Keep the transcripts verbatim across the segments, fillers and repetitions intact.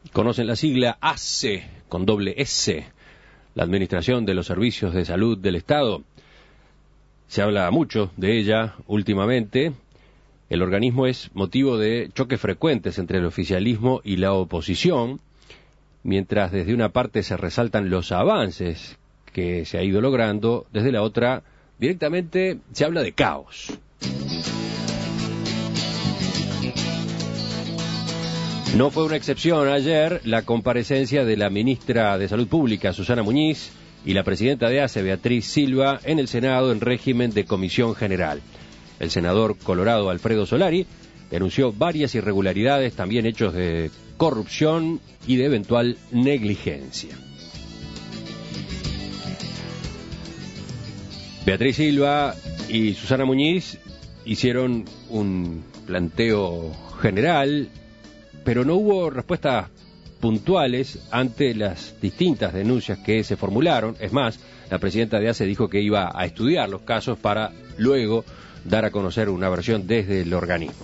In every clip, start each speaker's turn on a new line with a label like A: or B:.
A: Conocen la sigla A C E, con doble S, la Administración de los Servicios de Salud del Estado. Se habla mucho de ella últimamente. El organismo es motivo de choques frecuentes entre el oficialismo y la oposición, mientras desde una parte se resaltan los avances que se ha ido logrando, desde la otra directamente se habla de caos. No fue una excepción ayer la comparecencia de la ministra de Salud Pública, Susana Muñiz, y la presidenta de A C E, Beatriz Silva, en el Senado en régimen de comisión general. El senador colorado Alfredo Solari denunció varias irregularidades, también hechos de corrupción y de eventual negligencia. Beatriz Silva y Susana Muñiz hicieron un planteo general, pero no hubo respuestas puntuales ante las distintas denuncias que se formularon. Es más, la presidenta de A C E dijo que iba a estudiar los casos para luego dar a conocer una versión desde el organismo.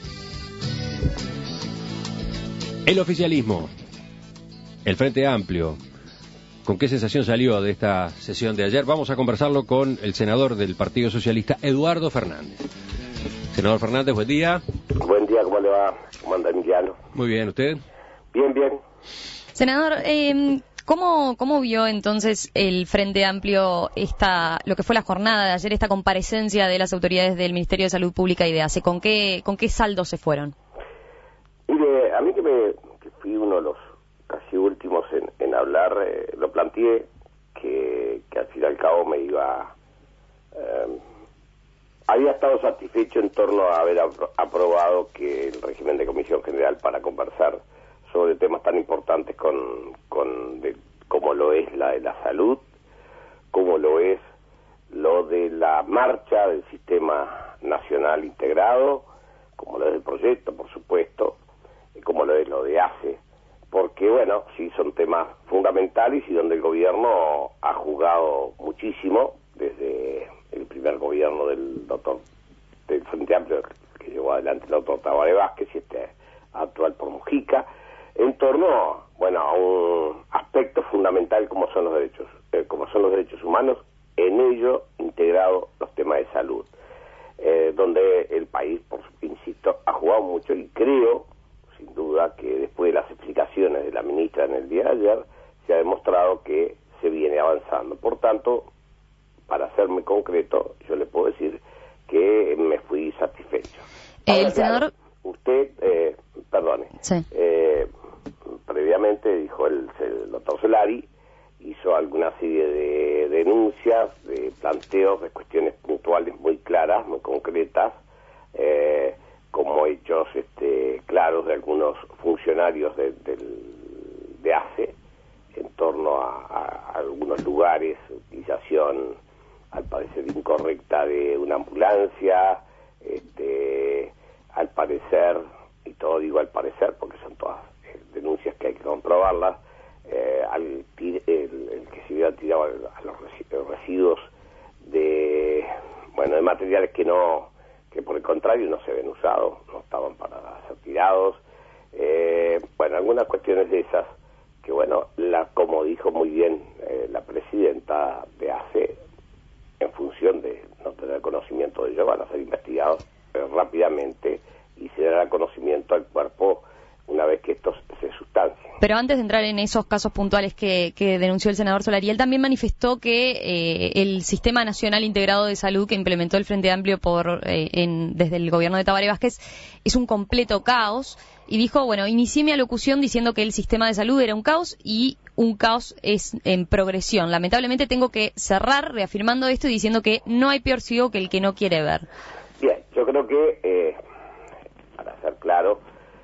A: El oficialismo, el Frente Amplio, ¿con qué sensación salió de esta sesión de ayer? Vamos a conversarlo con el senador del Partido Socialista, Eduardo Fernández. Senador Fernández, buen día.
B: Buen día, ¿cómo le va? ¿Cómo anda, Emiliano?
A: Muy bien, ¿usted?
B: Bien, bien.
C: Senador, eh, ¿cómo, ¿cómo vio entonces el Frente Amplio esta, lo que fue la jornada de ayer, esta comparecencia de las autoridades del Ministerio de Salud Pública y de A C E? ¿Con qué, con qué saldo se fueron?
B: Mire, a mí que, me, que fui uno de los casi últimos en, en hablar, eh, lo planteé que, que al fin y al cabo me iba... Eh, había estado satisfecho en torno a haber apro- aprobado que el régimen de comisión general para conversar sobre temas tan importantes con, con de, como lo es la de la salud, como lo es lo de la marcha del sistema nacional integrado, como lo es el proyecto, por supuesto, y como lo es lo de A C E, porque bueno, sí son temas fundamentales y donde el gobierno ha jugado muchísimo desde el primer gobierno del doctor del Frente Amplio que llevó adelante el doctor Tabaré Vázquez y este actual por Mujica, en torno, bueno, a un aspecto fundamental como son los derechos, eh, como son los derechos humanos, en ello integrado los temas de salud, eh, donde el país, por insisto, ha jugado mucho y creo, sin duda, que después de las explicaciones de la ministra en el día de ayer, se ha demostrado que se viene avanzando. Por tanto, para hacerme concreto, yo le puedo decir que me fui satisfecho.
C: El
B: Ahora,
C: senador...
B: claro, usted, eh, perdone,
C: Sí.
B: eh, previamente dijo el, el doctor Solari, hizo alguna serie de denuncias, de planteos, de cuestiones puntuales muy claras, muy concretas, eh, como hechos este, claros de algunos funcionarios de, del, de A C E en torno a, a, a algunos lugares, utilización al parecer incorrecta de una ambulancia, este, al parecer, y todo digo al parecer porque son todas eh, denuncias que hay que comprobarlas, eh, al el, el que se había tirado a los residuos de, bueno, de materiales que no, que por el contrario no se habían usado, no estaban para ser tirados, eh, bueno, algunas cuestiones de esas que, bueno, la como dijo muy bien eh, la presidenta de A C E, en función de no tener conocimiento de ello, van a ser investigados eh, rápidamente y se dará conocimiento al cuerpo una vez que estos se sustancien.
C: Pero antes de entrar en esos casos puntuales que, que denunció el senador Solari, él también manifestó que eh, el Sistema Nacional Integrado de Salud que implementó el Frente Amplio por eh, en, desde el gobierno de Tabaré Vázquez es un completo caos, y dijo, bueno, inicié mi alocución diciendo que el sistema de salud era un caos y un caos es en progresión. Lamentablemente tengo que cerrar reafirmando esto y diciendo que no hay peor ciego que el que no quiere ver.
B: Bien, yo creo que, eh, para ser claro,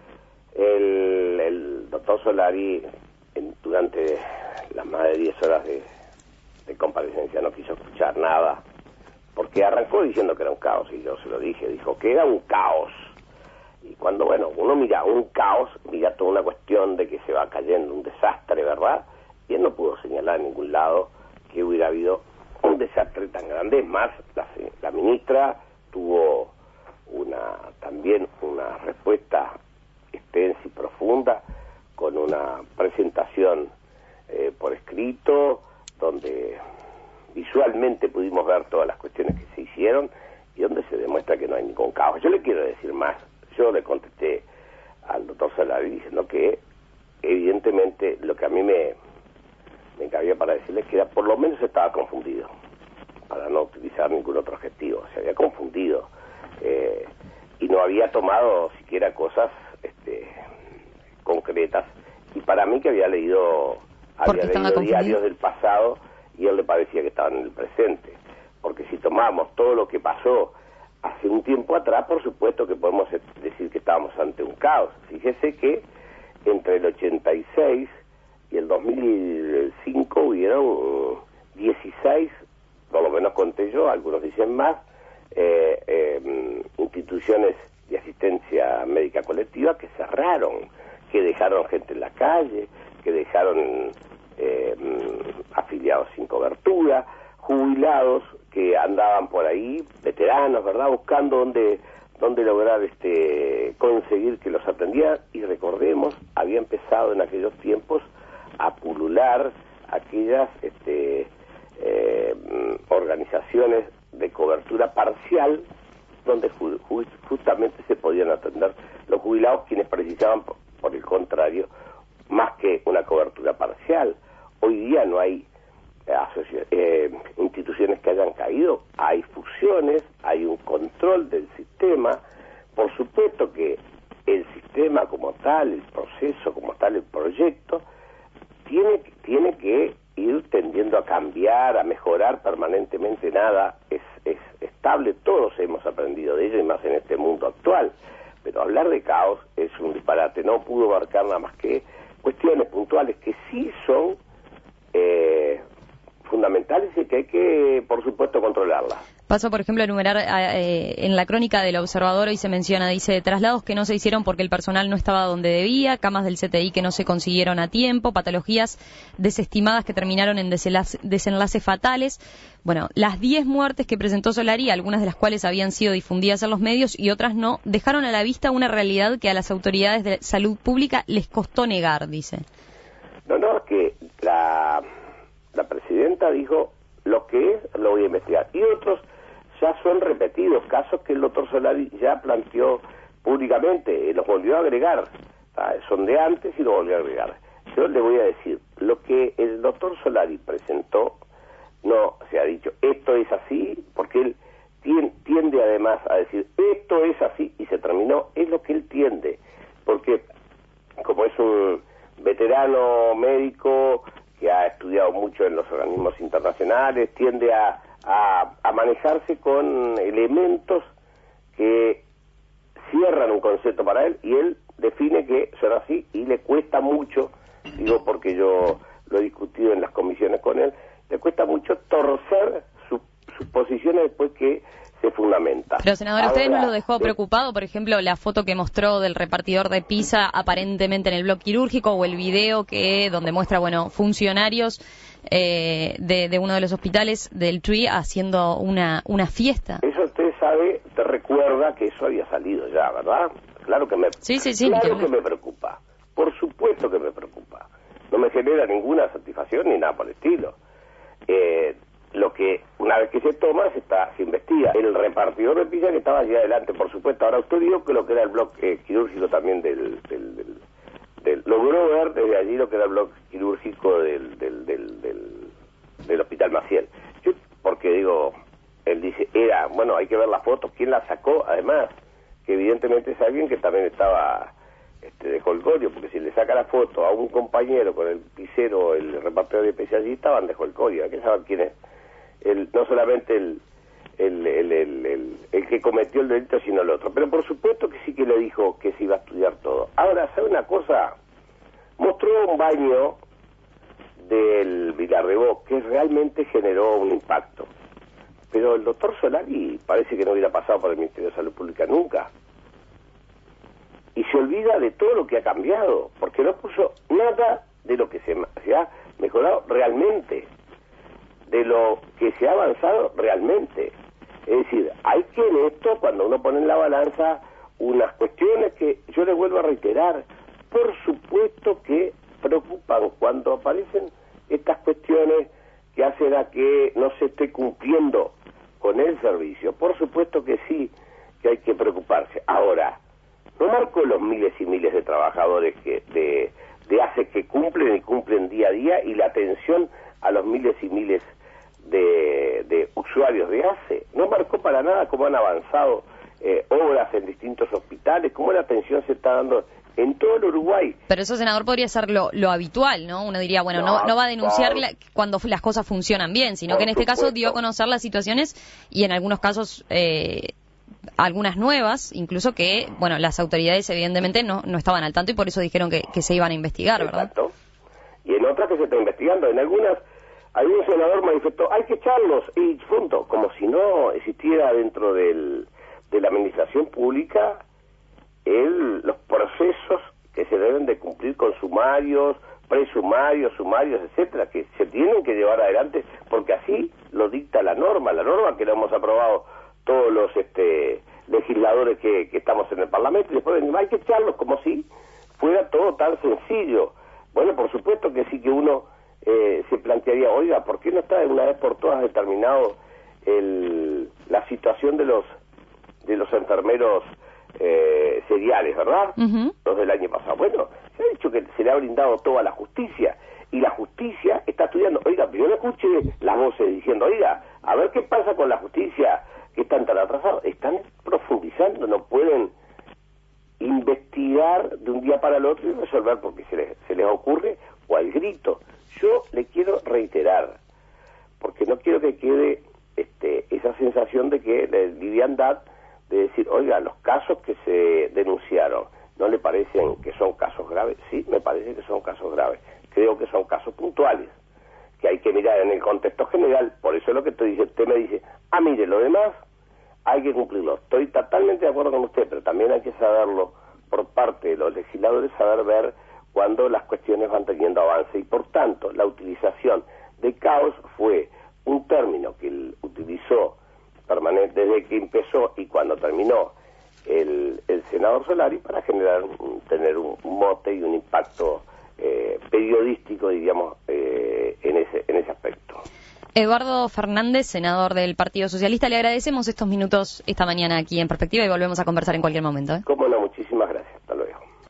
B: el, el doctor Solari en, durante las más de diez horas de, de comparecencia no quiso escuchar nada, porque arrancó diciendo que era un caos, y yo se lo dije, dijo que era un caos. Y cuando, bueno, uno mira un caos, mira toda una cuestión de que se va cayendo, un desastre, ¿verdad? Y él no pudo señalar en ningún lado que hubiera habido un desastre tan grande. Es más, la, la ministra tuvo una también una respuesta extensa y profunda con una presentación eh, por escrito, donde visualmente pudimos ver todas las cuestiones que se hicieron y donde se demuestra que no hay ningún caos. Yo le quiero decir más, yo le contesté al doctor Solari diciendo que evidentemente lo que a mí me, me cabía para decirle que era, por lo menos estaba confundido, para no utilizar ningún otro adjetivo, se había confundido eh, y no había tomado siquiera cosas este, concretas, y para mí que había leído, había leído diarios del pasado y a él le parecía que estaban en el presente, porque si tomamos todo lo que pasó hace un tiempo atrás, por supuesto que podemos decir que estábamos ante un caos. Fíjese que entre el ochenta y seis y el dos mil cinco hubieron dieciséis, por lo menos conté yo, algunos dicen más, eh, eh, instituciones de asistencia médica colectiva que cerraron, que dejaron gente en la calle, que dejaron eh, afiliados sin cobertura, jubilados que andaban por ahí, veteranos, ¿verdad?, buscando dónde, dónde lograr este conseguir que los atendieran, y recordemos, había empezado en aquellos tiempos a pulular aquellas este, eh, organizaciones de cobertura parcial, donde ju ju justamente se podían atender los jubilados, quienes precisaban, por, por el contrario, más que una cobertura parcial. Hoy día no hay eh, instituciones que hayan caído, hay fusiones, hay un control del sistema. Por supuesto que el sistema como tal, el proceso como tal, el proyecto, tiene, tiene que ir tendiendo a cambiar, a mejorar permanentemente. Nada es, es estable, todos hemos aprendido de ello, y más en este mundo actual, pero hablar de caos es un disparate. No pudo abarcar nada más que cuestiones puntuales que sí son eh, fundamentales y que hay que, por supuesto, controlarlas.
C: Paso, por ejemplo, a enumerar eh, en la crónica del Observador, hoy se menciona, dice, traslados que no se hicieron porque el personal no estaba donde debía, camas del C T I que no se consiguieron a tiempo, patologías desestimadas que terminaron en desenlace, desenlaces fatales. Bueno, las diez muertes que presentó Solari, algunas de las cuales habían sido difundidas en los medios y otras no, dejaron a la vista una realidad que a las autoridades de salud pública les costó negar, dice.
B: No, no, es que la, la presidenta dijo, lo que es, lo voy a investigar. Y otros ya son repetidos, casos que el doctor Solari ya planteó públicamente, eh, los volvió a agregar, ¿sabes? Son de antes y los volvió a agregar. Yo le voy a decir, lo que el doctor Solari presentó, no se ha dicho, esto es así, porque él tiende, tiende además a decir, esto es así, y se terminó, es lo que él tiende, porque como es un veterano médico que ha estudiado mucho en los organismos internacionales, tiende a A, a manejarse con elementos que cierran un concepto para él, y él define que son así, y le cuesta mucho, digo porque yo lo he discutido en las comisiones con él, le cuesta mucho torcer su, sus posiciones después que se fundamenta.
C: Pero, senador, ¿a ustedes no lo dejó preocupado, por ejemplo, la foto que mostró del repartidor de pizza aparentemente en el bloque quirúrgico, o el video que donde muestra, bueno, funcionarios eh, de, de uno de los hospitales del T R I haciendo una, una fiesta?
B: Eso usted sabe, te recuerda que eso había salido ya, ¿verdad? Claro que me,
C: sí, sí, sí,
B: claro que me preocupa, por supuesto que me preocupa. No me genera ninguna satisfacción ni nada por el estilo. Eh, lo que una vez que se toma se está se investiga. El repartidor de pizza que estaba allí adelante, por supuesto. Ahora usted dijo que lo que era el bloque eh, quirúrgico también del, del, del, del logró ver desde allí lo que era el bloque quirúrgico del del, del, del, del Hospital Maciel. Yo, porque digo, él dice, era, bueno, hay que ver la foto, quién la sacó, además, que evidentemente es alguien que también estaba este, de jolgorio, porque si le saca la foto a un compañero con el pizzero, el repartidor de pizza allí, estaban de jolgorio, hay que saber quién es. El, no solamente el el, el, el, el el que cometió el delito, sino el otro. Pero por supuesto que sí que le dijo que se iba a estudiar todo. Ahora, ¿sabe una cosa? Mostró un baño del Vilarrebó que realmente generó un impacto. Pero el doctor Solari parece que no hubiera pasado por el Ministerio de Salud Pública nunca. Y se olvida de todo lo que ha cambiado, porque no puso nada de lo que se, se ha mejorado realmente, de lo que se ha avanzado realmente. Es decir, hay que en esto, cuando uno pone en la balanza unas cuestiones que yo le vuelvo a reiterar, por supuesto que preocupan cuando aparecen estas cuestiones que hacen a que no se esté cumpliendo con el servicio. Por supuesto que sí, que hay que preocuparse. Ahora, no marco los miles y miles de trabajadores que de, de A C E que cumplen y cumplen día a día, y la atención a los miles y miles de, de usuarios de A C E. No marcó para nada cómo han avanzado eh, obras en distintos hospitales, cómo la atención se está dando en todo el Uruguay.
C: Pero eso, senador, podría ser lo, lo habitual, ¿no? Uno diría, bueno, no, no, no va a denunciar por, la, cuando las cosas funcionan bien, sino que en este supuesto. caso dio a conocer las situaciones y en algunos casos eh, algunas nuevas, incluso que, bueno, las autoridades evidentemente no, no estaban al tanto y por eso dijeron que, que se iban a investigar, ¿verdad?
B: Exacto. Y en otras que se está investigando, en algunas, algún senador manifestó, hay que echarlos, y punto, como si no existiera dentro del, de la administración pública el, los procesos que se deben de cumplir con sumarios, presumarios, sumarios, etcétera, que se tienen que llevar adelante, porque así lo dicta la norma, la norma que la hemos aprobado todos los este, legisladores que, que estamos en el Parlamento, y después venimos, hay que echarlos como si fuera todo tan sencillo. Bueno, por supuesto que sí, que uno eh, se plantearía, oiga, ¿por qué no está de una vez por todas determinado el, la situación de los de los enfermeros eh, seriales, ¿verdad? Uh-huh. Los del año pasado. Bueno, se ha dicho que se le ha brindado toda la justicia, y la justicia está estudiando. Oiga, pero yo no escuché las voces diciendo, oiga, a ver qué pasa con la justicia, que están tan atrasados. Están profundizando, no pueden investigar de un día para el otro y resolver porque se les, se les ocurre o al grito. Yo le quiero reiterar, porque no quiero que quede este, esa sensación de que la liviandad de decir, oiga, los casos que se denunciaron, ¿no le parecen que son casos graves? Sí, me parece que son casos graves. Creo que son casos puntuales, que hay que mirar en el contexto general. Por eso es lo que estoy diciendo. Usted me dice, ah, mire, lo demás hay que cumplirlo. Estoy totalmente de acuerdo con usted, pero también hay que saberlo por parte de los legisladores, saber ver cuando las cuestiones van teniendo avance. Y por tanto, la utilización de caos fue un término que él utilizó permanente desde que empezó y cuando terminó el, el senador Solari, para generar tener un, un mote y un impacto eh, periodístico, diríamos, eh, en ese en ese aspecto.
C: Eduardo Fernández, senador del Partido Socialista, le agradecemos estos minutos esta mañana aquí en Perspectiva y volvemos a conversar en cualquier momento, ¿eh?
B: Cómo no, muchísimas